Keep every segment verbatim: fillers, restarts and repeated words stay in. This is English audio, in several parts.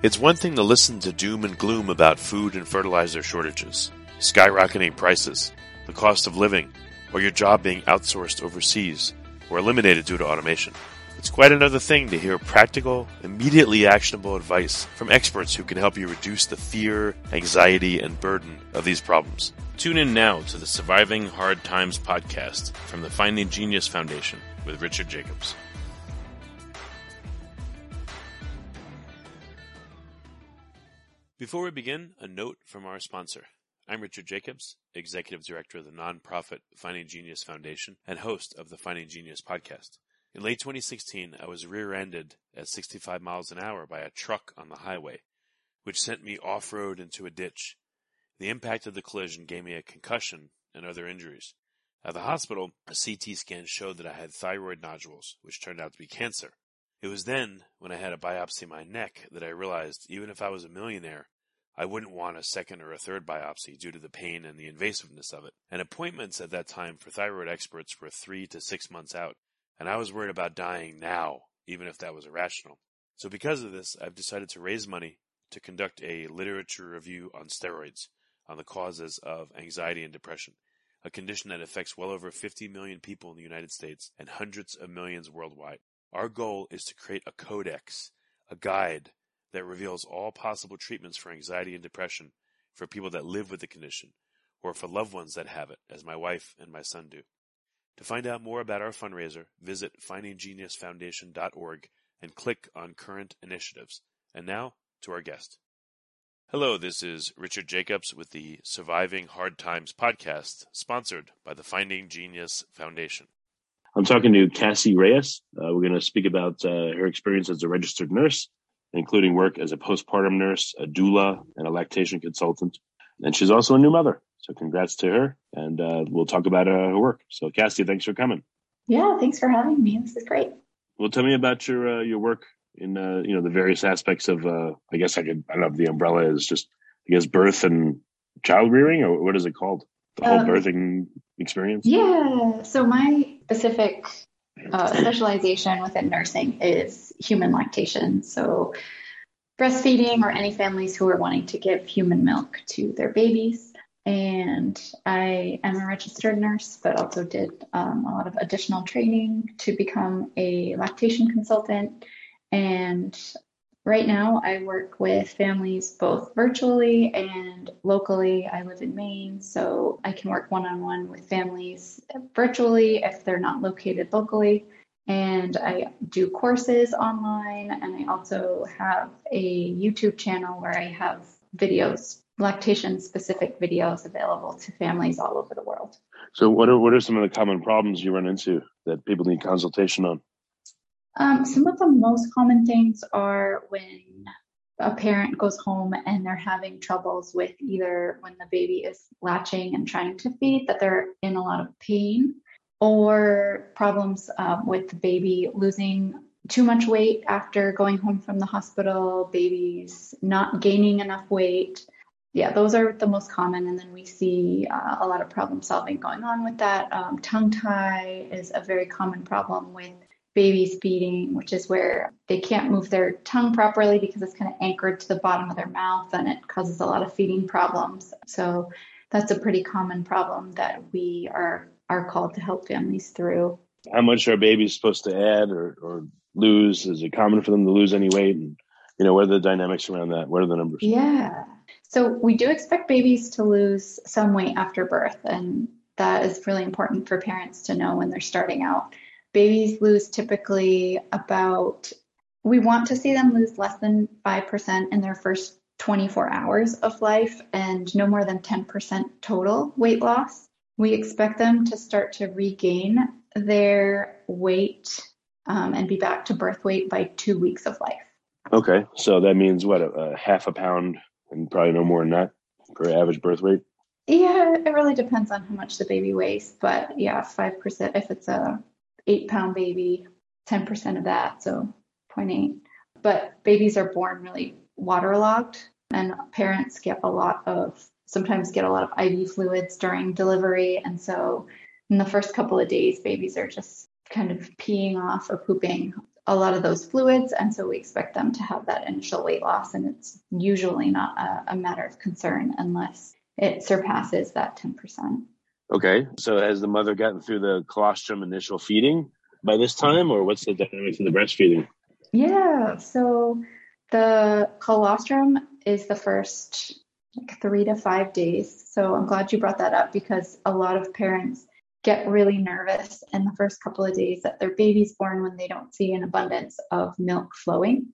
It's one thing to listen to doom and gloom about food and fertilizer shortages, skyrocketing prices, the cost of living, or your job being outsourced overseas or eliminated due to automation. It's quite another thing to hear practical, immediately actionable advice from experts who can help you reduce the fear, anxiety, and burden of these problems. Tune in now to the Surviving Hard Times podcast from the Finding Genius Foundation with Richard Jacobs. Before we begin, a note from our sponsor. I'm Richard Jacobs, Executive Director of the nonprofit Finding Genius Foundation and host of the Finding Genius podcast. In late twenty sixteen, I was rear-ended at sixty-five miles an hour by a truck on the highway, which sent me off-road into a ditch. The impact of the collision gave me a concussion and other injuries. At the hospital, a C T scan showed that I had thyroid nodules, which turned out to be cancer. It was then, when I had a biopsy of my neck, that I realized even if I was a millionaire, I wouldn't want a second or a third biopsy due to the pain and the invasiveness of it. And appointments at that time for thyroid experts were three to six months out, and I was worried about dying now, even if that was irrational. So because of this, I've decided to raise money to conduct a literature review on steroids, on the causes of anxiety and depression, a condition that affects well over fifty million people in the United States and hundreds of millions worldwide. Our goal is to create a codex, a guide that reveals all possible treatments for anxiety and depression for people that live with the condition, or for loved ones that have it, as my wife and my son do. To find out more about our fundraiser, visit finding genius foundation dot org and click on Current Initiatives. And now, to our guest. Hello, this is Richard Jacobs with the Surviving Hard Times podcast, sponsored by the Finding Genius Foundation. I'm talking to Cassie Reyes. Uh, we're going to speak about uh, her experience as a registered nurse, including work as a postpartum nurse, a doula, and a lactation consultant. And she's also a new mother. So congrats to her. And uh, we'll talk about uh, her work. So Cassie, thanks for coming. Yeah, thanks for having me. This is great. Well, tell me about your uh, your work in uh, you know the various aspects of. Uh, I guess I could. I don't know if the umbrella is just. I guess birth and child rearing, or what is it called? The whole um, birthing experience. Yeah. So my specific uh, specialization within nursing is human lactation. So breastfeeding, or any families who are wanting to give human milk to their babies. And I am a registered nurse, but also did um, a lot of additional training to become a lactation consultant. And right now I work with families both virtually and locally. I live in Maine, so I can work one-on-one with families virtually if they're not located locally. And I do courses online, and I also have a YouTube channel where I have videos, lactation-specific videos available to families all over the world. So what are what are some of the common problems you run into that people need consultation on? Um, some of the most common things are when a parent goes home and they're having troubles with either when the baby is latching and trying to feed, that they're in a lot of pain, or problems um, with the baby losing too much weight after going home from the hospital, babies not gaining enough weight. Yeah, those are the most common. And then we see uh, a lot of problem solving going on with that. Um, tongue tie is a very common problem with babies feeding, which is where they can't move their tongue properly because it's kind of anchored to the bottom of their mouth, and it causes a lot of feeding problems. So that's a pretty common problem that we are, are called to help families through. How much are babies supposed to add or, or lose? Is it common for them to lose any weight? And, you know, what are the dynamics around that? What are the numbers? Yeah. So we do expect babies to lose some weight after birth, and that is really important for parents to know when they're starting out. Babies lose typically about, we want to see them lose less than five percent in their first twenty-four hours of life, and no more than ten percent total weight loss. We expect them to start to regain their weight um, and be back to birth weight by two weeks of life. Okay, so that means what, a, a half a pound and probably no more than that for average birth weight? Yeah, it really depends on how much the baby weighs, but yeah, five percent if it's a eight pound baby, ten percent of that, so zero point eight. But babies are born really waterlogged, and parents get a lot of, sometimes get a lot of I V fluids during delivery. And so in the first couple of days, babies are just kind of peeing off or pooping a lot of those fluids. And so we expect them to have that initial weight loss. And it's usually not a, a matter of concern unless it surpasses that ten percent. Okay. So has the mother gotten through the colostrum initial feeding by this time, or what's the dynamics of the breastfeeding? Yeah. So the colostrum is the first like three to five days. So I'm glad you brought that up because a lot of parents get really nervous in the first couple of days that their baby's born when they don't see an abundance of milk flowing.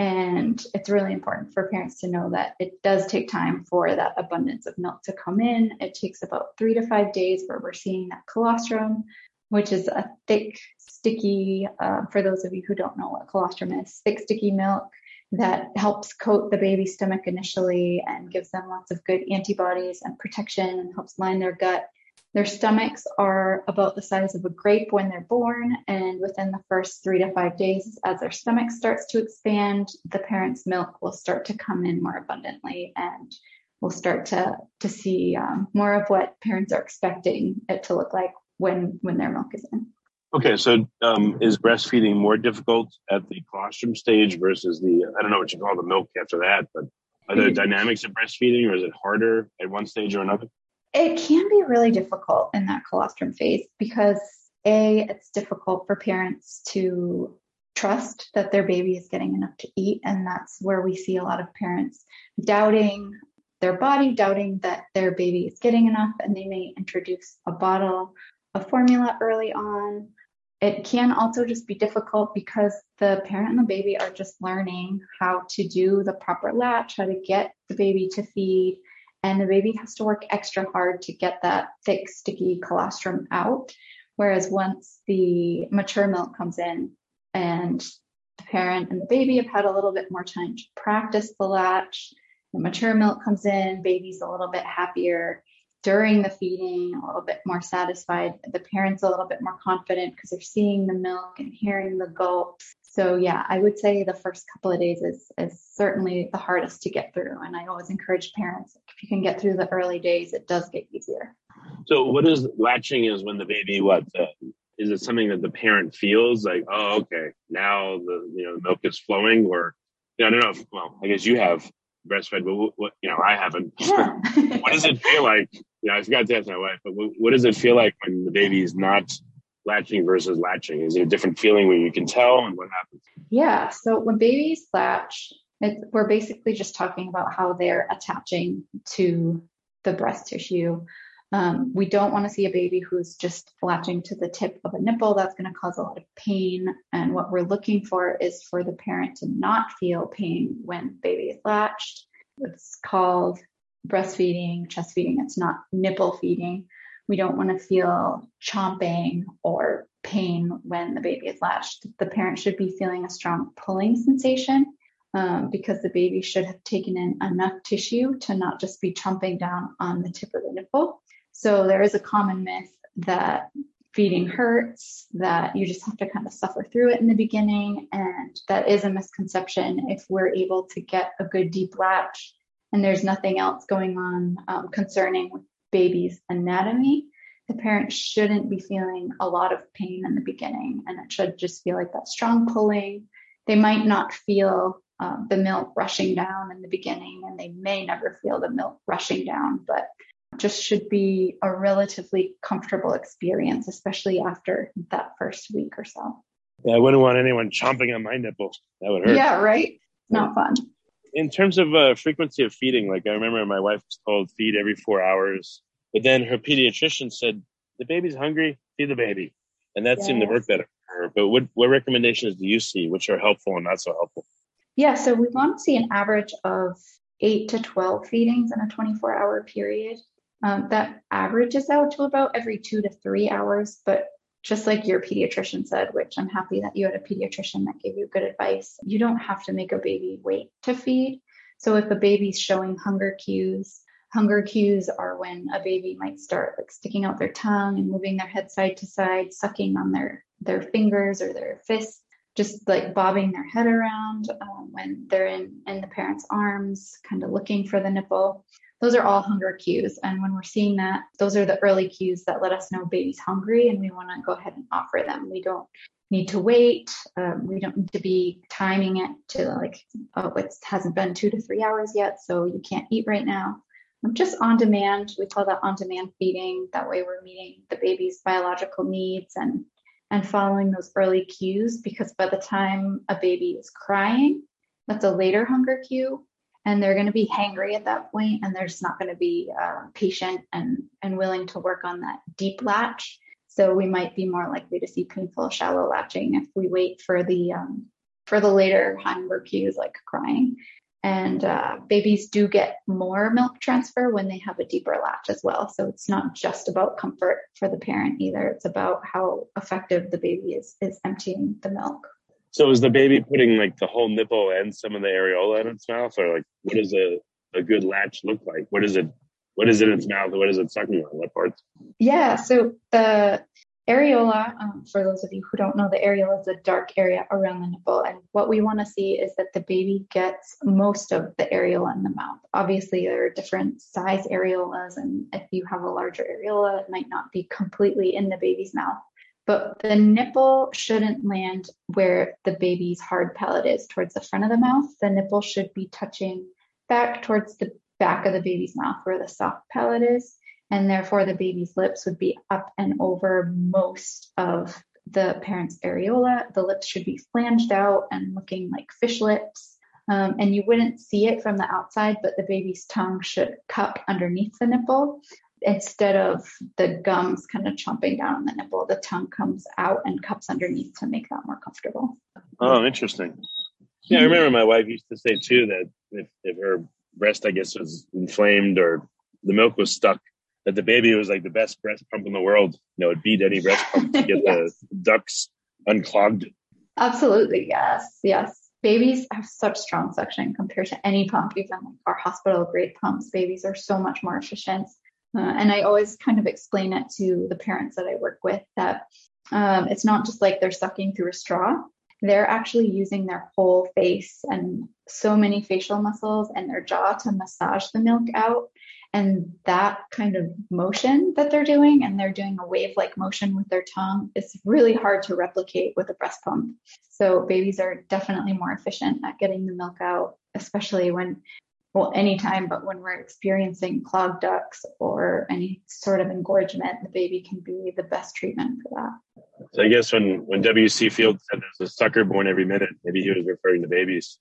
And it's really important for parents to know that it does take time for that abundance of milk to come in. It takes about three to five days where we're seeing that colostrum, which is a thick, sticky, uh, for those of you who don't know what colostrum is, thick, sticky milk that helps coat the baby's stomach initially and gives them lots of good antibodies and protection and helps line their gut. Their stomachs are about the size of a grape when they're born, and within the first three to five days, as their stomach starts to expand, the parent's milk will start to come in more abundantly, and we'll start to to see um, more of what parents are expecting it to look like when when their milk is in. Okay, so um, is breastfeeding more difficult at the colostrum stage versus the, I don't know what you call the milk after that, but are there dynamics of breastfeeding, or is it harder at one stage or another? It can be really difficult in that colostrum phase because A, it's difficult for parents to trust that their baby is getting enough to eat. And that's where we see a lot of parents doubting their body, doubting that their baby is getting enough, and they may introduce a bottle of formula early on. It can also just be difficult because the parent and the baby are just learning how to do the proper latch, how to get the baby to feed. And the baby has to work extra hard to get that thick, sticky colostrum out. Whereas once the mature milk comes in and the parent and the baby have had a little bit more time to practice the latch, the mature milk comes in, baby's a little bit happier during the feeding, a little bit more satisfied. The parent's a little bit more confident because they're seeing the milk and hearing the gulps. So yeah, I would say the first couple of days is, is certainly the hardest to get through. And I always encourage parents, if you can get through the early days, it does get easier. So what is latching is when the baby, what, uh, is it something that the parent feels like, oh, okay, now the, you know, the milk is flowing, or, you know, I don't know if, well, I guess you have breastfed, but what, what you know, I haven't. Yeah. What does it feel like? You know, I forgot to ask my wife, but what, what does it feel like when the baby is not latching versus latching? Is it a different feeling where you can tell, and what happens? Yeah. So when babies latch, it, we're basically just talking about how they're attaching to the breast tissue. Um, we don't want to see a baby who's just latching to the tip of a nipple. That's going to cause a lot of pain. And what we're looking for is for the parent to not feel pain when baby is latched. It's called breastfeeding, chest feeding. It's not nipple feeding. We don't want to feel chomping or pain when the baby is latched. The parent should be feeling a strong pulling sensation um, because the baby should have taken in enough tissue to not just be chomping down on the tip of the nipple. So there is a common myth that feeding hurts, that you just have to kind of suffer through it in the beginning. And that is a misconception. If we're able to get a good deep latch and there's nothing else going on um, concerning with baby's anatomy, the parent shouldn't be feeling a lot of pain in the beginning. And it should just feel like that strong pulling. They might not feel uh, the milk rushing down in the beginning, and they may never feel the milk rushing down, but just should be a relatively comfortable experience, especially after that first week or so. Yeah, I wouldn't want anyone chomping on my nipple. That would hurt. Yeah, right? Not fun. In terms of uh, frequency of feeding, like I remember my wife was told feed every four hours, but then her pediatrician said, the baby's hungry, feed the baby. And that yes. seemed to work better for her. But what, what recommendations do you see, which are helpful and not so helpful? Yeah, so we want to see an average of eight to twelve feedings in a twenty-four hour period. Um, that averages out to about every two to three hours. But just like your pediatrician said, which I'm happy that you had a pediatrician that gave you good advice, you don't have to make a baby wait to feed. So if a baby's showing hunger cues, hunger cues are when a baby might start like sticking out their tongue and moving their head side to side, sucking on their, their fingers or their fists, just like bobbing their head around um, when they're in, in the parent's arms, kind of looking for the nipple. Those are all hunger cues. And when we're seeing that, those are the early cues that let us know baby's hungry and we want to go ahead and offer them. We don't need to wait. Um, we don't need to be timing it to like, oh, it hasn't been two to three hours yet, so you can't eat right now. Um, just on demand. We call that on demand feeding. That way we're meeting the baby's biological needs and and following those early cues, because by the time a baby is crying, that's a later hunger cue, and they're going to be hangry at that point, and they're just not going to be uh, patient and, and willing to work on that deep latch. So we might be more likely to see painful shallow latching if we wait for the um, for the later hunger cues like crying. And uh, babies do get more milk transfer when they have a deeper latch as well. So it's not just about comfort for the parent either. It's about how effective the baby is is emptying the milk. So is the baby putting like the whole nipple and some of the areola in its mouth, or like what does a, a good latch look like? What is it? What is in its mouth? What is it sucking on? What parts? Yeah. So the areola, um, for those of you who don't know, the areola is a dark area around the nipple. And what we want to see is that the baby gets most of the areola in the mouth. Obviously, there are different size areolas, and if you have a larger areola, it might not be completely in the baby's mouth. But the nipple shouldn't land where the baby's hard palate is, towards the front of the mouth. The nipple should be touching back towards the back of the baby's mouth where the soft palate is. And therefore, the baby's lips would be up and over most of the parent's areola. The lips should be flanged out and looking like fish lips. Um, and you wouldn't see it from the outside, but the baby's tongue should cup underneath the nipple. Instead of the gums kind of chomping down on the nipple, the tongue comes out and cups underneath to make that more comfortable. Oh, interesting. Yeah, I remember my wife used to say too that if, if her breast, I guess, was inflamed or the milk was stuck, that the baby was like the best breast pump in the world. You know, it beat any breast pump to get yes. the ducts unclogged. Absolutely, yes, yes. Babies have such strong suction compared to any pump, even like our hospital grade pumps. Babies are so much more efficient. Uh, and I always kind of explain it to the parents that I work with that um, it's not just like they're sucking through a straw. They're actually using their whole face and so many facial muscles and their jaw to massage the milk out. And that kind of motion that they're doing, and they're doing a wave-like motion with their tongue, is really hard to replicate with a breast pump. So babies are definitely more efficient at getting the milk out, especially when, well, anytime, but when we're experiencing clogged ducts or any sort of engorgement, the baby can be the best treatment for that. So I guess when, when W C Field said there's a sucker born every minute, maybe he was referring to babies.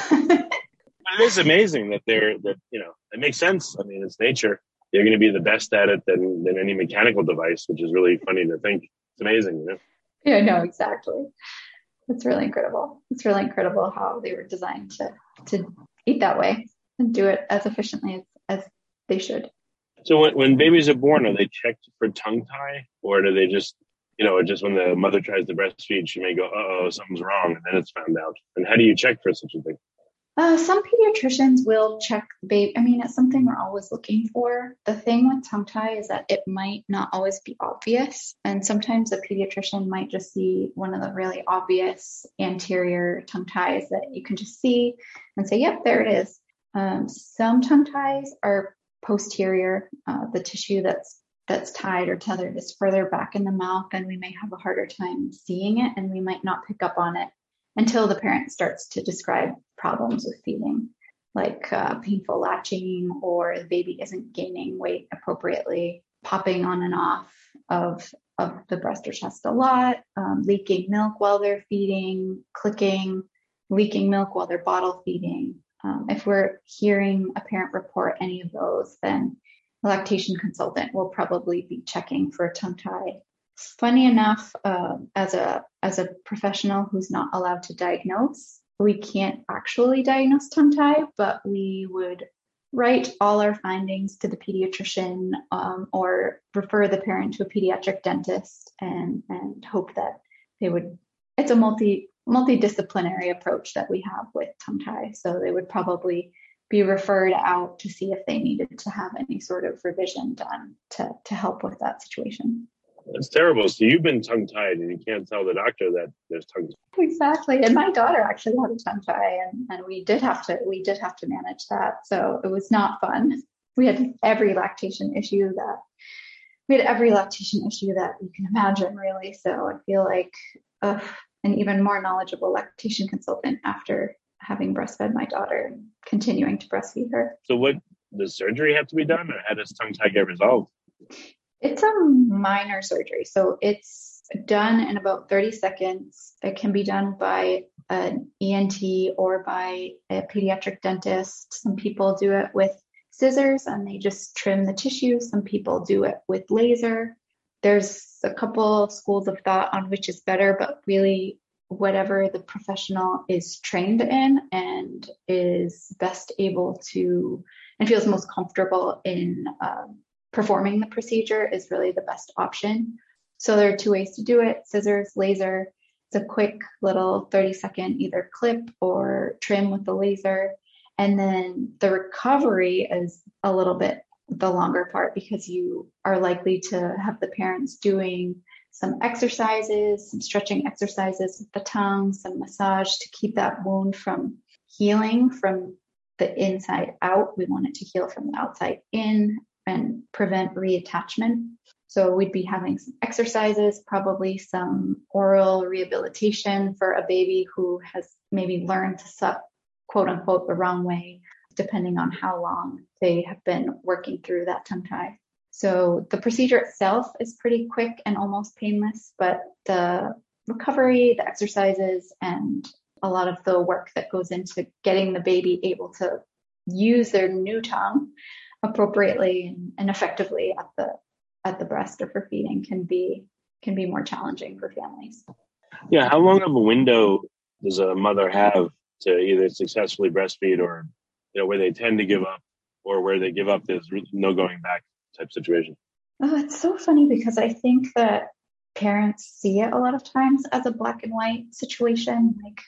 It is amazing that they're, that, you know, it makes sense. I mean, it's nature. You're going to be the best at it than, than any mechanical device, which is really funny to think. It's amazing, you know? Yeah, no, exactly. It's really incredible. It's really incredible how they were designed to, to eat that way and do it as efficiently as, as they should. So when, when babies are born, are they checked for tongue tie, or do they just, you know, just when the mother tries to breastfeed, she may go, uh-oh, something's wrong, and then it's found out? And how do you check for such a thing? Uh, some pediatricians will check the baby. I mean, it's something we're always looking for. The thing with tongue tie is that it might not always be obvious. And sometimes a pediatrician might just see one of the really obvious anterior tongue ties that you can just see and say, yep, there it is. Um, some tongue ties are posterior. Uh, the tissue that's that's tied or tethered is further back in the mouth, and we may have a harder time seeing it, and we might not pick up on it until the parent starts to describe problems with feeding, like uh, painful latching, or the baby isn't gaining weight appropriately, popping on and off of, of the breast or chest a lot, um, leaking milk while they're feeding, clicking, leaking milk while they're bottle feeding. Um, if we're hearing a parent report any of those, then a lactation consultant will probably be checking for a tongue tie. Funny enough, uh, as a as a professional who's not allowed to diagnose, we can't actually diagnose tongue tie, but we would write all our findings to the pediatrician um, or refer the parent to a pediatric dentist and and hope that they would. It's a multi multidisciplinary approach that we have with tongue tie, so they would probably be referred out to see if they needed to have any sort of revision done to to help with that situation. That's terrible. So you've been tongue-tied and you can't tell the doctor that there's tongue tie. Exactly. And my daughter actually had a tongue tie, and, and we did have to we did have to manage that. So it was not fun. We had every lactation issue that we had every lactation issue that you can imagine, really. So I feel like uh, an even more knowledgeable lactation consultant after having breastfed my daughter and continuing to breastfeed her. So what, does surgery have to be done, or how does tongue tie get resolved? It's a minor surgery. So it's done in about thirty seconds. It can be done by an E N T or by a pediatric dentist. Some people do it with scissors and they just trim the tissue. Some people do it with laser. There's a couple schools of thought on which is better, but really whatever the professional is trained in and is best able to and feels most comfortable in um, performing the procedure is really the best option. So there are two ways to do it: scissors, laser. It's a quick little thirty second either clip or trim with the laser. And then the recovery is a little bit the longer part, because you are likely to have the parents doing some exercises, some stretching exercises with the tongue, some massage to keep that wound from healing from the inside out. We want it to heal from the outside in and prevent reattachment. So we'd be having some exercises, probably some oral rehabilitation for a baby who has maybe learned to suck, quote unquote, the wrong way, depending on how long they have been working through that tongue tie. So the procedure itself is pretty quick and almost painless, but the recovery, the exercises, and a lot of the work that goes into getting the baby able to use their new tongue appropriately and, and effectively at the at the breast or for feeding can be can be more challenging for families. Yeah, how long of a window does a mother have to either successfully breastfeed, or you know, where they tend to give up, or where they give up, there's no going back type situation? Oh, it's so funny because I think that parents see it a lot of times as a black and white situation, like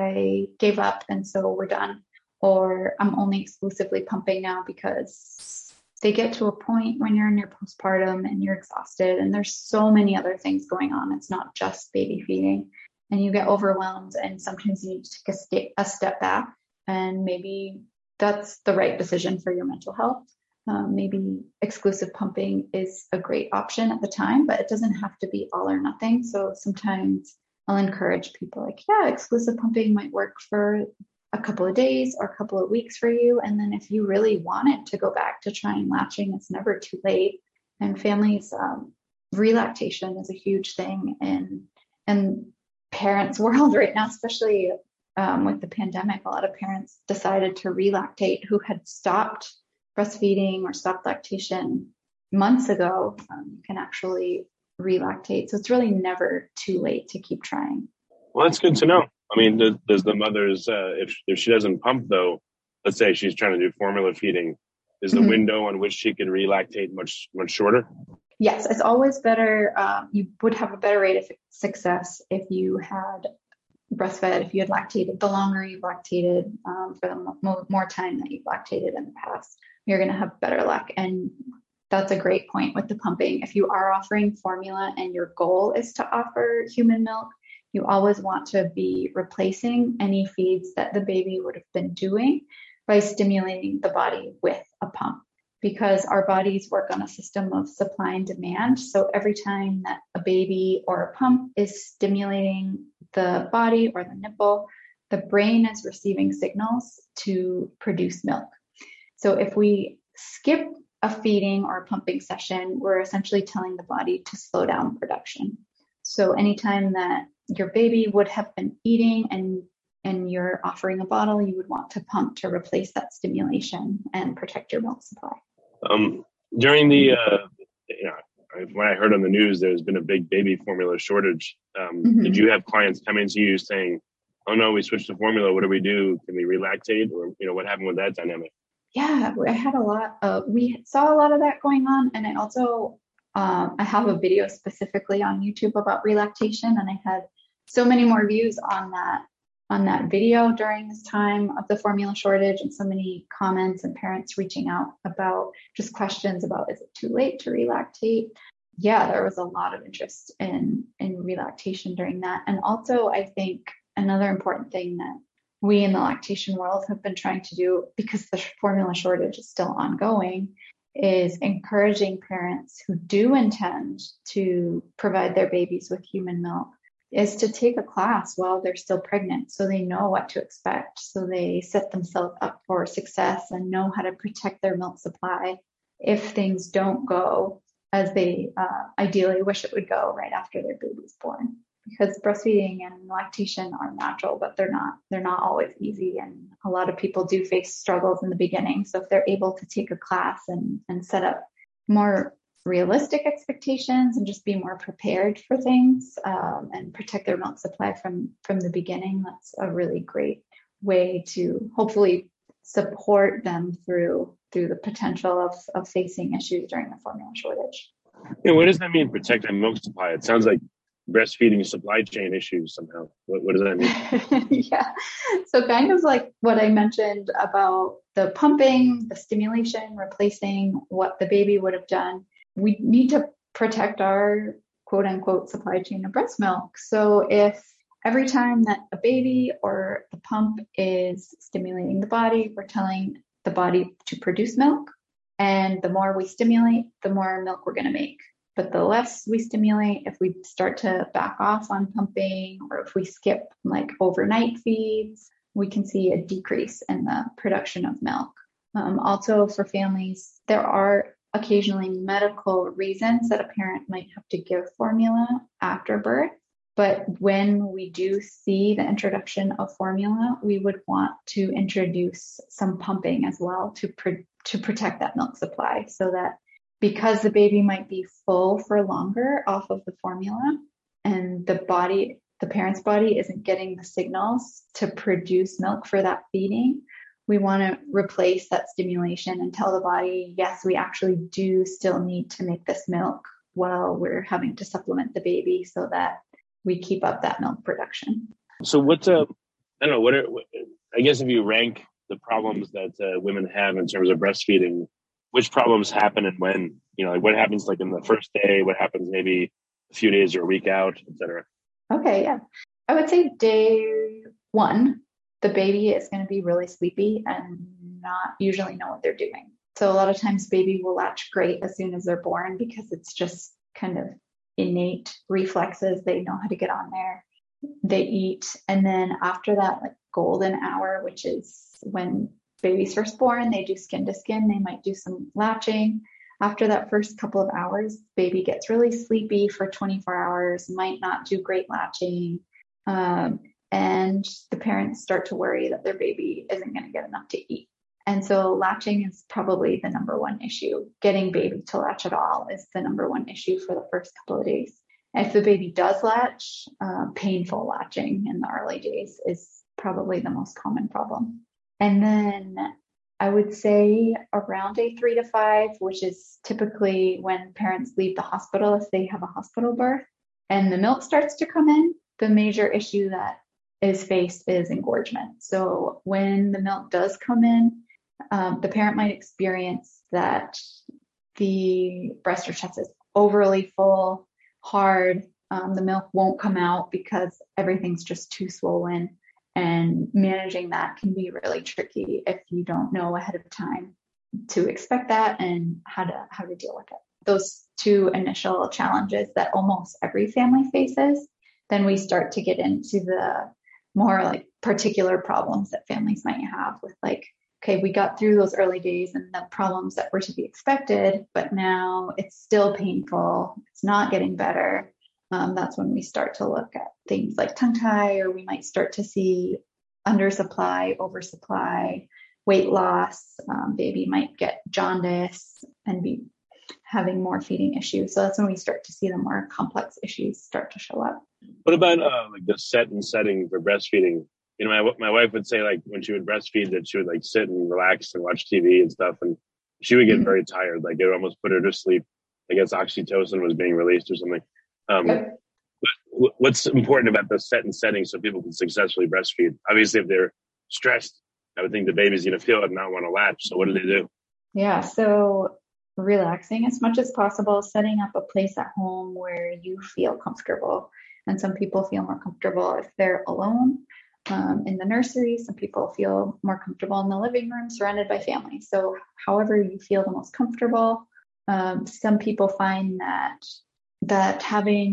I gave up and so we're done, or I'm only exclusively pumping now, because they get to a point when you're in your postpartum and you're exhausted and there's so many other things going on. It's not just baby feeding, and you get overwhelmed, and sometimes you need to take a, st- a step back, and maybe that's the right decision for your mental health. Um, maybe exclusive pumping is a great option at the time, but it doesn't have to be all or nothing. So sometimes I'll encourage people like, yeah, exclusive pumping might work for a couple of days or a couple of weeks for you. And then if you really wanted to go back to trying latching, it's never too late. And families, um, relactation is a huge thing in, in parents' world right now, especially um, with the pandemic. A lot of parents decided to relactate who had stopped breastfeeding or stopped lactation months ago. Um, you can actually relactate. So it's really never too late to keep trying. Well, that's good to know. I mean, does, does the mother's, uh, if if she doesn't pump though, let's say she's trying to do formula feeding, is the mm-hmm. window on which she can relactate much, much shorter? Yes, it's always better. Um, you would have a better rate of success if you had breastfed, if you had lactated. The longer you've lactated, um, for the mo- more time that you've lactated in the past, you're going to have better luck. And that's a great point with the pumping. If you are offering formula and your goal is to offer human milk, you always want to be replacing any feeds that the baby would have been doing by stimulating the body with a pump, because our bodies work on a system of supply and demand. So every time that a baby or a pump is stimulating the body or the nipple, the brain is receiving signals to produce milk. So if we skip a feeding or a pumping session, we're essentially telling the body to slow down production. So anytime that your baby would have been eating and and you're offering a bottle, you would want to pump to replace that stimulation and protect your milk supply. Um, during the, uh, you know, when I heard on the news, there's been a big baby formula shortage. Um, mm-hmm. Did you have clients come into you saying, oh no, we switched to formula, what do we do? Can we relactate? Or, you know, what happened with that dynamic? Yeah, I had a lot of, we saw a lot of that going on. And I also, um, I have a video specifically on YouTube about relactation, and I had so many more views on that on that video during this time of the formula shortage, and so many comments and parents reaching out about just questions about, is it too late to relactate? Yeah, there was a lot of interest in, in relactation during that. And also, I think another important thing that we in the lactation world have been trying to do, because the formula shortage is still ongoing, is encouraging parents who do intend to provide their babies with human milk is to take a class while they're still pregnant so they know what to expect. So they set themselves up for success and know how to protect their milk supply if things don't go as they uh, ideally wish it would go right after their baby's born. Because breastfeeding and lactation are natural, but they're not they're not always easy. And a lot of people do face struggles in the beginning. So if they're able to take a class and, and set up more realistic expectations and just be more prepared for things um, and protect their milk supply from, from the beginning, that's a really great way to hopefully support them through through the potential of, of facing issues during the formula shortage. Yeah, what does that mean, protect the milk supply? It sounds like breastfeeding supply chain issues somehow. What, what does that mean? Yeah. So kind of like what I mentioned about the pumping, the stimulation, replacing what the baby would have done. We need to protect our quote unquote supply chain of breast milk. So if every time that a baby or the pump is stimulating the body, we're telling the body to produce milk. And the more we stimulate, the more milk we're going to make. But the less we stimulate, if we start to back off on pumping, or if we skip like overnight feeds, we can see a decrease in the production of milk. Um, also for families, there are occasionally medical reasons that a parent might have to give formula after birth. But when we do see the introduction of formula, we would want to introduce some pumping as well to pr- to protect that milk supply, so that because the baby might be full for longer off of the formula and the body, the parent's body isn't getting the signals to produce milk for that feeding, we want to replace that stimulation and tell the body, yes, we actually do still need to make this milk while we're having to supplement the baby so that we keep up that milk production. So what's a, I don't know, what are, what, I guess if you rank the problems that uh, women have in terms of breastfeeding, which problems happen and when, you know, like what happens like in the first day, what happens maybe a few days or a week out, et cetera? Okay, yeah. I would say day one, the baby is going to be really sleepy and not usually know what they're doing. So a lot of times baby will latch great as soon as they're born because it's just kind of innate reflexes. They know how to get on there. They eat. And then after that, like golden hour, which is when baby's first born, they do skin to skin. They might do some latching. After that first couple of hours, baby gets really sleepy for twenty-four hours, might not do great latching. Um, and the parents start to worry that their baby isn't going to get enough to eat. And so latching is probably the number one issue. Getting baby to latch at all is the number one issue for the first couple of days. If the baby does latch, uh, painful latching in the early days is probably the most common problem. And then I would say around day three to five, which is typically when parents leave the hospital if they have a hospital birth, and the milk starts to come in, the major issue that is faced is engorgement. So when the milk does come in, um, the parent might experience that the breast or chest is overly full, hard. Um, the milk won't come out because everything's just too swollen. And managing that can be really tricky if you don't know ahead of time to expect that and how to how to deal with it. Those two initial challenges that almost every family faces, then we start to get into the more like particular problems that families might have with like, okay, we got through those early days and the problems that were to be expected, but now it's still painful. It's not getting better. Um, that's when we start to look at things like tongue tie, or we might start to see undersupply, oversupply, weight loss. Um, baby might get jaundice and be having more feeding issues. So that's when we start to see the more complex issues start to show up. What about uh, like the set and setting for breastfeeding? You know, my my wife would say like when she would breastfeed that she would like sit and relax and watch T V and stuff, and she would get mm-hmm. very tired. Like it would almost put her to sleep. I guess oxytocin was being released or something. Um, yep. What's important about the set and setting so people can successfully breastfeed? Obviously, if they're stressed, I would think the baby's going to feel it and not want to latch. So what do they do? Yeah, so relaxing as much as possible, setting up a place at home where you feel comfortable. And some people feel more comfortable if they're alone um, in the nursery. Some people feel more comfortable in the living room surrounded by family. So however you feel the most comfortable. Um, some people find that that having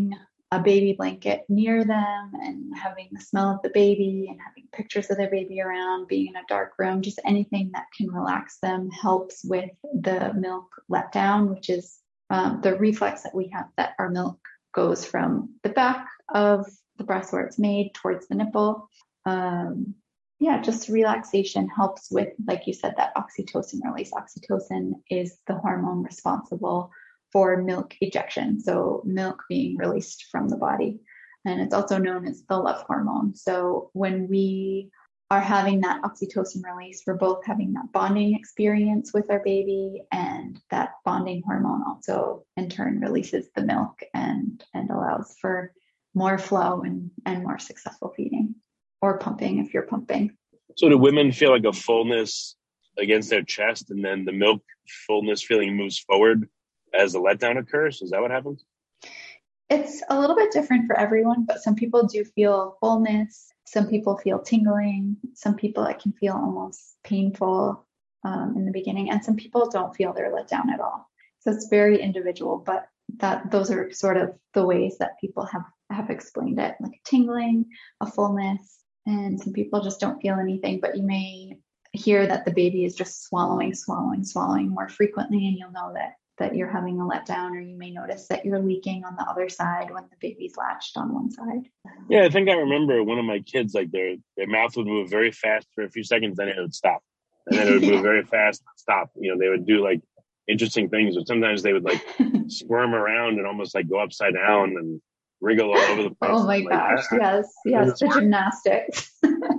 a baby blanket near them and having the smell of the baby and having pictures of their baby around, being in a dark room, just anything that can relax them helps with the milk letdown, which is um, the reflex that we have, that our milk goes from the back of the breast where it's made towards the nipple. Um, yeah, just relaxation helps with, like you said, that oxytocin release. Oxytocin is the hormone responsible for milk ejection, so milk being released from the body. And it's also known as the love hormone. So when we are having that oxytocin release, we're both having that bonding experience with our baby, and that bonding hormone also in turn releases the milk and, and allows for more flow and, and more successful feeding or pumping if you're pumping. So do women feel like a fullness against their chest, and then the milk fullness feeling moves forward as the letdown occurs? Is that what happens? It's a little bit different for everyone, but some people do feel fullness. Some people feel tingling. Some people it can feel almost painful um, in the beginning, and some people don't feel their letdown at all. So it's very individual, but that those are sort of the ways that people have, have explained it, like a tingling, a fullness, and some people just don't feel anything, but you may hear that the baby is just swallowing, swallowing, swallowing more frequently, and you'll know that that you're having a letdown, or you may notice that you're leaking on the other side when the baby's latched on one side. Yeah, I think I remember one of my kids, like their their mouth would move very fast for a few seconds, then it would stop. And then it would move very fast, stop. You know, they would do like interesting things, but sometimes they would like squirm around and almost like go upside down and wriggle all over the place. Oh my like, gosh, I, yes, I, yes, the gymnastics.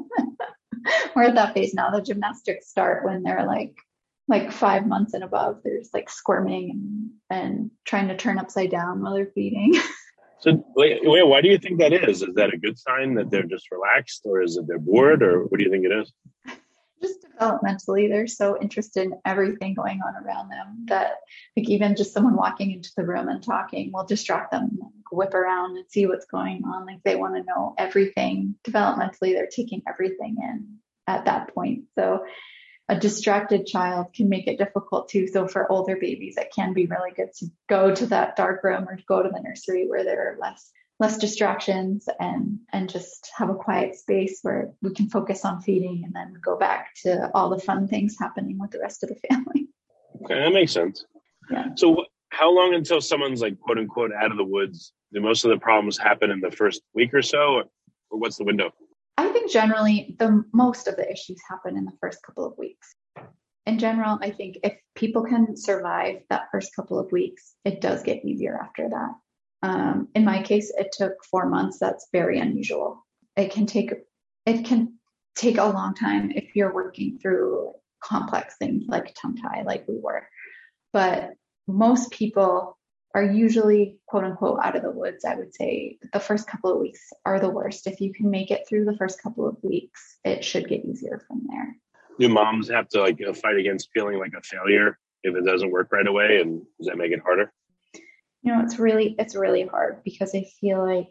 We're at that phase now. The gymnastics start when they're like like five months and above. They're just like squirming and, and trying to turn upside down while they're feeding. So wait, wait, why do you think that is? Is that a good sign that they're just relaxed, or is it they're bored, or what do you think it is? Just developmentally, they're so interested in everything going on around them that like even just someone walking into the room and talking will distract them, like, whip around and see what's going on. Like they want to know everything. Developmentally, they're taking everything in at that point. So a distracted child can make it difficult too. So for older babies, it can be really good to go to that dark room or to go to the nursery where there are less less distractions and and just have a quiet space where we can focus on feeding and then go back to all the fun things happening with the rest of the family. Okay, that makes sense. Yeah. So how long until someone's like quote unquote out of the woods? Do most of the problems happen in the first week or so, or, or what's the window? I think generally the most of the issues happen in the first couple of weeks. In general, I think if people can survive that first couple of weeks, it does get easier after that. Um, in my case, it took four months. That's very unusual. It can take it can take a long time if you're working through complex things like tongue tie, like we were. But most people are usually, quote unquote, out of the woods. I would say the first couple of weeks are the worst. If you can make it through the first couple of weeks, it should get easier from there. Do moms have to like fight against feeling like a failure if it doesn't work right away? And does that make it harder? You know, it's really, it's really hard because I feel like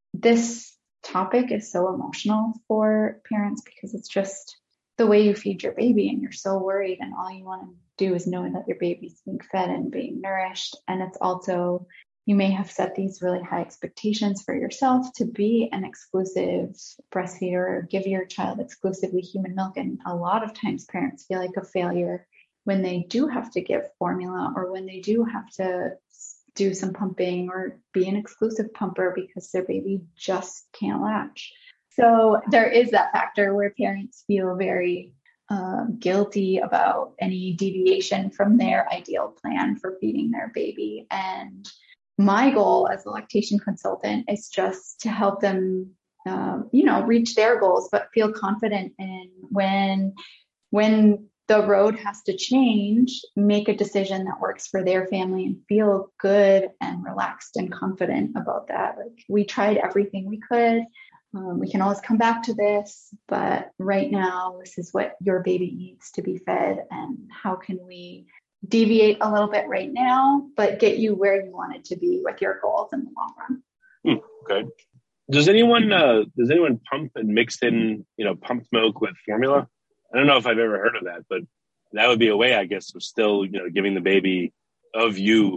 this topic is so emotional for parents because it's just the way you feed your baby and you're so worried and all you want to do is know that your baby's being fed and being nourished. And it's also, you may have set these really high expectations for yourself to be an exclusive breastfeeder or give your child exclusively human milk. And a lot of times parents feel like a failure when they do have to give formula or when they do have to do some pumping or be an exclusive pumper because their baby just can't latch. So there is that factor where parents feel very um, guilty about any deviation from their ideal plan for feeding their baby. And my goal as a lactation consultant is just to help them, um, you know, reach their goals, but feel confident in when, when the road has to change, make a decision that works for their family and feel good and relaxed and confident about that. Like we tried everything we could. Um, we can always come back to this, but right now, this is what your baby needs to be fed. And how can we deviate a little bit right now, but get you where you want it to be with your goals in the long run? Hmm, okay. Does anyone, uh, does anyone pump and mix in, you know, pumped milk with formula? I don't know if I've ever heard of that, but that would be a way, I guess, of still, you know, giving the baby of you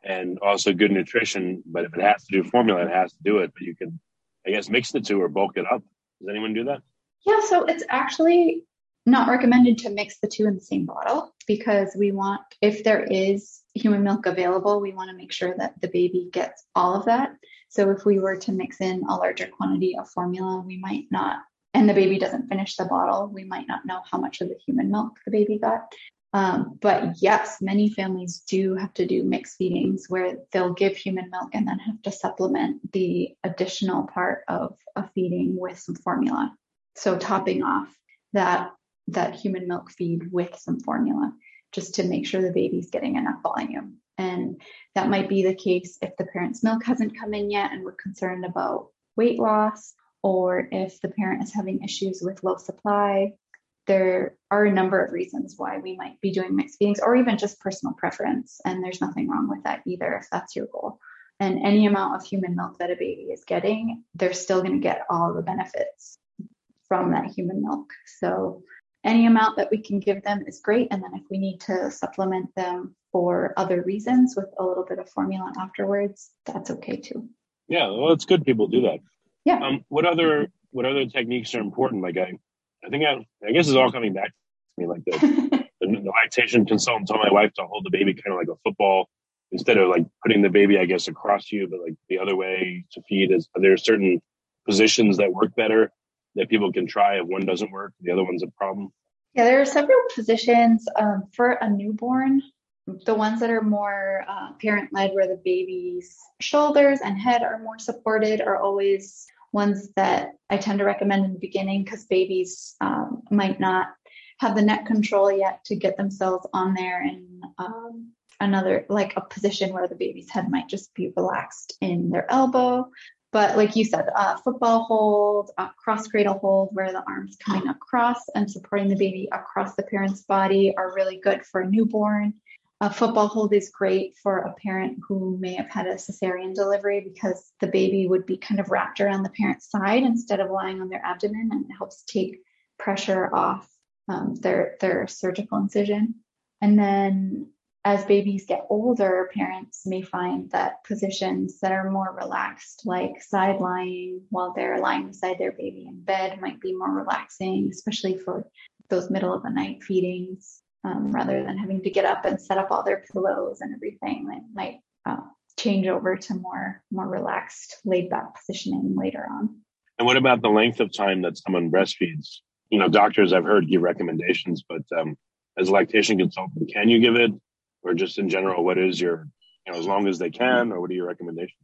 and also good nutrition. But if it has to do formula, it has to do it. But you can, I guess, mix the two or bulk it up. Does anyone do that? Yeah, so it's actually not recommended to mix the two in the same bottle because we want, if there is human milk available, we want to make sure that the baby gets all of that. So if we were to mix in a larger quantity of formula, we might not, and the baby doesn't finish the bottle, we might not know how much of the human milk the baby got. Um, but yes, many families do have to do mixed feedings where they'll give human milk and then have to supplement the additional part of a feeding with some formula. So topping off that that human milk feed with some formula just to make sure the baby's getting enough volume. And that might be the case if the parent's milk hasn't come in yet and we're concerned about weight loss, or if the parent is having issues with low supply. There are a number of reasons why we might be doing mixed feedings, or even just personal preference. And there's nothing wrong with that either if that's your goal. And any amount of human milk that a baby is getting, they're still going to get all the benefits from that human milk. So any amount that we can give them is great. And then if we need to supplement them for other reasons with a little bit of formula afterwards, that's okay too. Yeah, well, it's good people do that. Yeah. Um, what other what other techniques are important? Like I, I think I, I guess it's all coming back to me. Like the, the, the lactation consultant told my wife to hold the baby kind of like a football instead of like putting the baby, I guess, across you, but like the other way to feed. Is are there certain positions that work better that people can try if one doesn't work, the other one's a problem? Yeah, there are several positions um, for a newborn. The ones that are more uh, parent-led, where the baby's shoulders and head are more supported, are always ones that I tend to recommend in the beginning because babies um, might not have the neck control yet to get themselves on there in um, another, like a position where the baby's head might just be relaxed in their elbow. But like you said, uh, football hold, uh, cross cradle hold, where the arms coming across and supporting the baby across the parent's body are really good for a newborn. A football hold is great for a parent who may have had a cesarean delivery because the baby would be kind of wrapped around the parent's side instead of lying on their abdomen, and it helps take pressure off um, their, their surgical incision. And then as babies get older, parents may find that positions that are more relaxed, like side lying while they're lying beside their baby in bed, might be more relaxing, especially for those middle of the night feedings, um, rather than having to get up and set up all their pillows and everything. They might uh, change over to more, more relaxed, laid back positioning later on. And what about the length of time that someone breastfeeds? You know, doctors I've heard give recommendations, but um, as a lactation consultant, can you give it? Or just in general, what is your, you know, as long as they can, or what are your recommendations?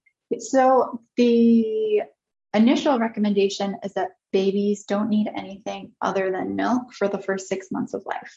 So the initial recommendation is that babies don't need anything other than milk for the first six months of life.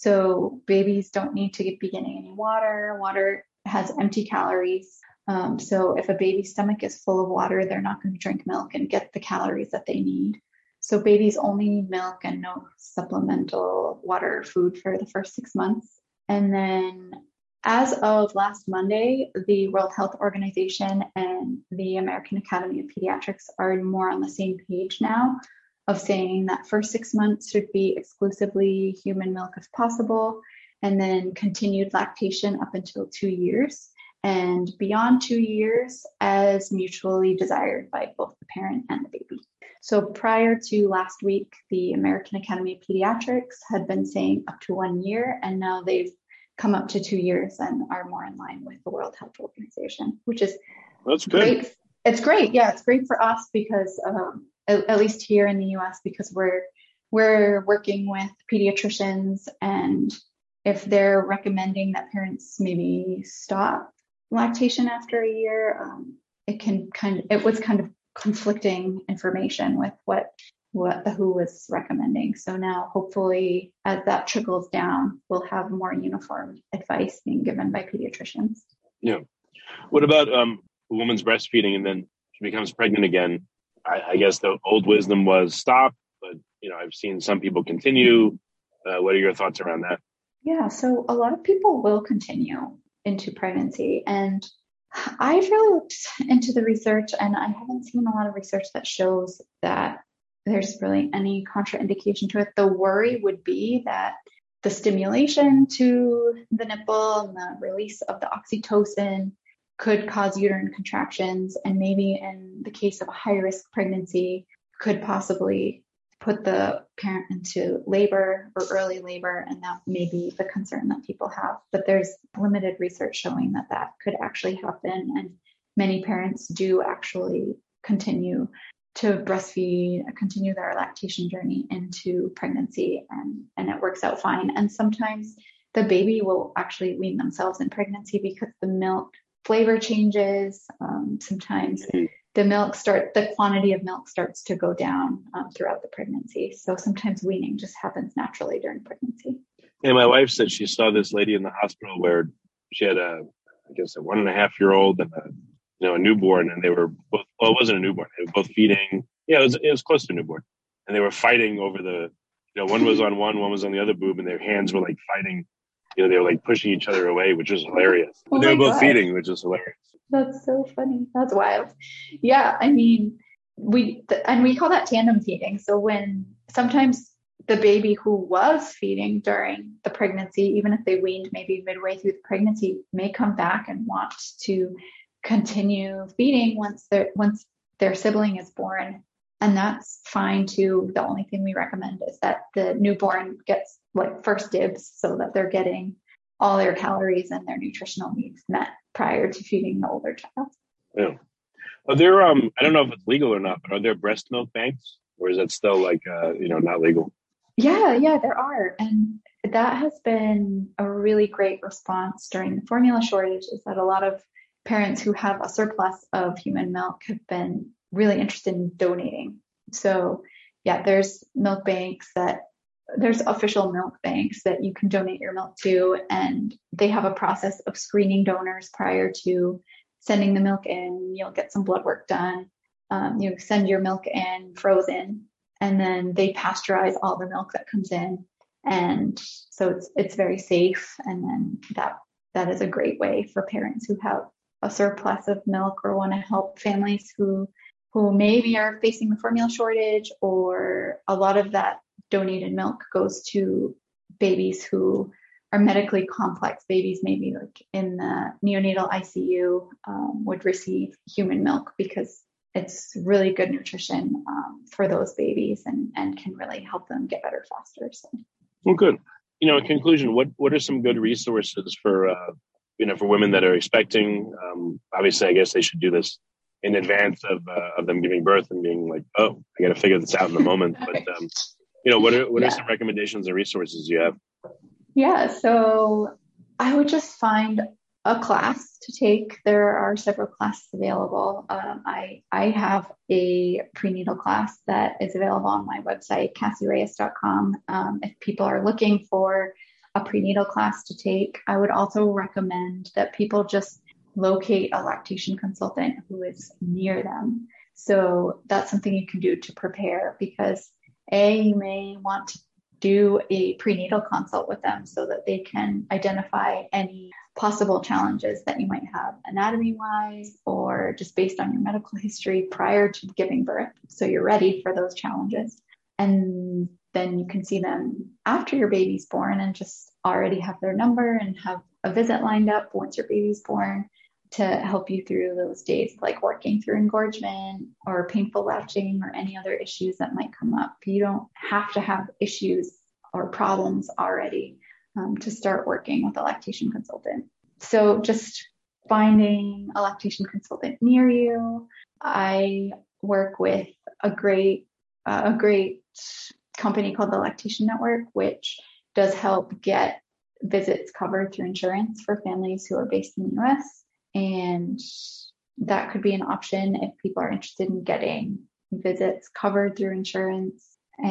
So babies don't need to be getting any water. Water has empty calories. Um, so if a baby's stomach is full of water, they're not going to drink milk and get the calories that they need. So babies only need milk and no supplemental water or food for the first six months. And then as of last Monday, the World Health Organization and the American Academy of Pediatrics are more on the same page now of saying that first six months should be exclusively human milk if possible, and then continued lactation up until two years, and beyond two years as mutually desired by both the parent and the baby. So prior to last week, the American Academy of Pediatrics had been saying up to one year, and now they've come up to two years and are more in line with the World Health Organization, which is That's good. Great. It's great. Yeah, it's great for us because um, at, at least here in the U S, because we're we're working with pediatricians, and if they're recommending that parents maybe stop lactation after a year, um, it can kind of it was kind of conflicting information with what what the W H O was recommending. So now hopefully as that trickles down, we'll have more uniform advice being given by pediatricians. Yeah. What about um, a woman's breastfeeding and then she becomes pregnant again? I, I guess the old wisdom was stop, but you know, I've seen some people continue. Uh, what are your thoughts around that? Yeah, so a lot of people will continue into pregnancy, and I've really looked into the research, and I haven't seen a lot of research that shows that there's really any contraindication to it. The worry would be that the stimulation to the nipple and the release of the oxytocin could cause uterine contractions, and maybe in the case of a high risk pregnancy, could possibly put the parent into labor or early labor. And that may be the concern that people have. But there's limited research showing that that could actually happen. And many parents do actually continue to breastfeed, continue their lactation journey into pregnancy, and, and it works out fine. And sometimes the baby will actually wean themselves in pregnancy because the milk flavor changes. Um, sometimes the milk start, the quantity of milk starts to go down um, throughout the pregnancy. So sometimes weaning just happens naturally during pregnancy. And my wife said she saw this lady in the hospital where she had a, I guess, a one and a half year old and a, you know, a newborn, and they were both, well, it wasn't a newborn. They were both feeding. Yeah, it was, it was close to a newborn. And they were fighting over the, you know, one was on one, one was on the other boob, and their hands were like fighting. You know, they were like pushing each other away, which was hilarious. Oh they were both God. feeding, which was hilarious. That's so funny. That's wild. Yeah, I mean, we th- and we call that tandem feeding. So when sometimes the baby who was feeding during the pregnancy, even if they weaned maybe midway through the pregnancy, may come back and want to continue feeding once their once their sibling is born, and that's fine too. The only thing we recommend is that the newborn gets like first dibs, so that they're getting all their calories and their nutritional needs met prior to feeding the older child. Yeah. Are there, um, I don't know if it's legal or not, but are there breast milk banks, or is that still like, uh, you know, not legal? Yeah, yeah, there are. And that has been a really great response during the formula shortage, is that a lot of parents who have a surplus of human milk have been really interested in donating. So yeah, there's milk banks that There's official milk banks that you can donate your milk to, and they have a process of screening donors prior to sending the milk in. You'll get some blood work done. Um, you send your milk in frozen, and then they pasteurize all the milk that comes in. And so it's it's very safe. And then that that is a great way for parents who have a surplus of milk or want to help families who who maybe are facing the formula shortage, or a lot of that donated milk goes to babies who are medically complex babies, maybe like in the neonatal I C U, um, would receive human milk because it's really good nutrition um, for those babies, and, and can really help them get better faster. So, Well, good. You know, in conclusion, what, what are some good resources for, uh, you know, for women that are expecting? Um, obviously, I guess they should do this in advance of, uh, of them giving birth and being like, oh, I got to figure this out in the moment. But, um, you know, what are, what yeah. are some recommendations and resources you have? Yeah, so I would just find a class to take. There are several classes available. Um, I I have a prenatal class that is available on my website, cassie reyes dot com. Um, if people are looking for a prenatal class to take, I would also recommend that people just locate a lactation consultant who is near them. So that's something you can do to prepare, because A, you may want to do a prenatal consult with them so that they can identify any possible challenges that you might have anatomy-wise, or just based on your medical history prior to giving birth, so you're ready for those challenges. And then you can see them after your baby's born and just already have their number and have a visit lined up once your baby's born to help you through those days, like working through engorgement or painful latching or any other issues that might come up. You don't have to have issues or problems already um, to start working with a lactation consultant. So just finding a lactation consultant near you. I work with a great, uh, a great company called the Lactation Network, which does help get visits covered through insurance for families who are based in the U S. And that could be an option if people are interested in getting visits covered through insurance.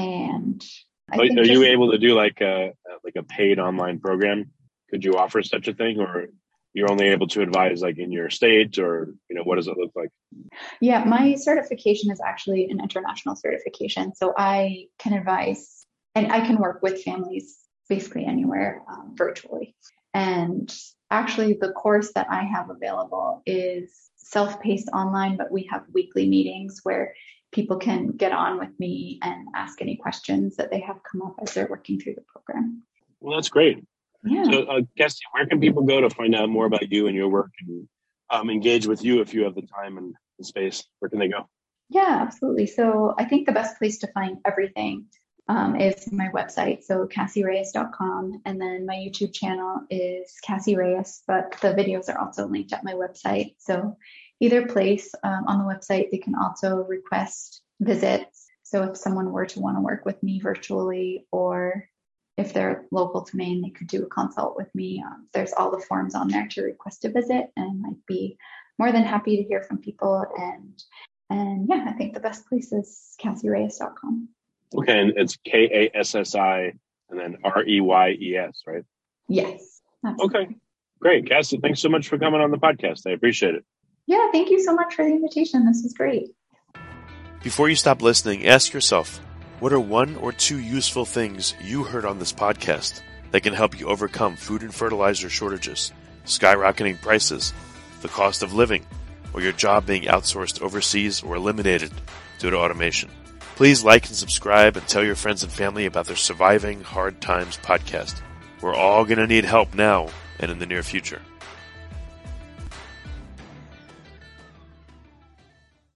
And I Are, think are just, you able to do like a like a paid online program? Could you offer such a thing, or you're only able to advise like in your state, or you know, what does it look like? Yeah, my certification is actually an international certification, so I can advise and I can work with families basically anywhere um, virtually. And actually, the course that I have available is self-paced online, but we have weekly meetings where people can get on with me and ask any questions that they have come up as they're working through the program. Well, that's great. Yeah. So, uh, Cassie, where can people go to find out more about you and your work? And um, engage with you if you have the time and space? Where can they go? Yeah, absolutely. So I think the best place to find everything um, is my website, so cassie reyes dot com. And then my YouTube channel is Cassie Reyes, but the videos are also linked at my website. So either place um, on the website, they can also request visits. So if someone were to want to work with me virtually, or if they're local to Maine, they could do a consult with me. Um, there's all the forms on there to request a visit, and I'd be more than happy to hear from people. And and yeah, I think the best place is cassie reyes dot com. Okay, and it's K A S S I and then R E Y E S, right? Yes. Absolutely. Okay, great. Cassie, thanks so much for coming on the podcast. I appreciate it. Yeah, thank you so much for the invitation. This was great. Before you stop listening, ask yourself, what are one or two useful things you heard on this podcast that can help you overcome food and fertilizer shortages, skyrocketing prices, the cost of living, or your job being outsourced overseas or eliminated due to automation? Please like and subscribe and tell your friends and family about the Surviving Hard Times podcast. We're all going to need help now and in the near future.